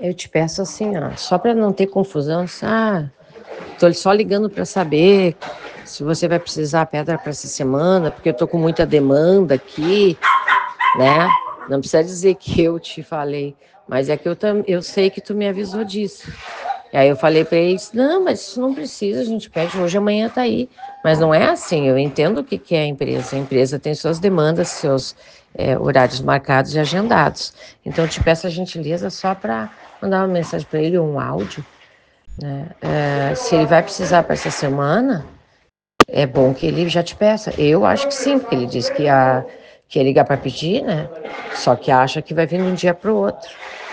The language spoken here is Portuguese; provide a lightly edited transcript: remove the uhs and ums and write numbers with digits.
Eu te peço assim, ó, só para não ter confusão, tô só ligando para saber se você vai precisar pedra para essa semana, porque eu tô com muita demanda aqui, né? Não precisa dizer que eu te falei, mas é que eu sei que tu me avisou disso. E aí eu falei para eles, não, mas isso não precisa, a gente pede hoje, amanhã tá aí. Mas não é assim, eu entendo o que que é a empresa. A empresa tem suas demandas, seus horários marcados e agendados. Então eu te peço a gentileza só para mandar uma mensagem para ele, ou um áudio, né? Se ele vai precisar para essa semana, é bom que ele já te peça. Eu acho que sim, porque ele disse que ia ligar para pedir, né? Só que acha que vai vir de um dia para o outro.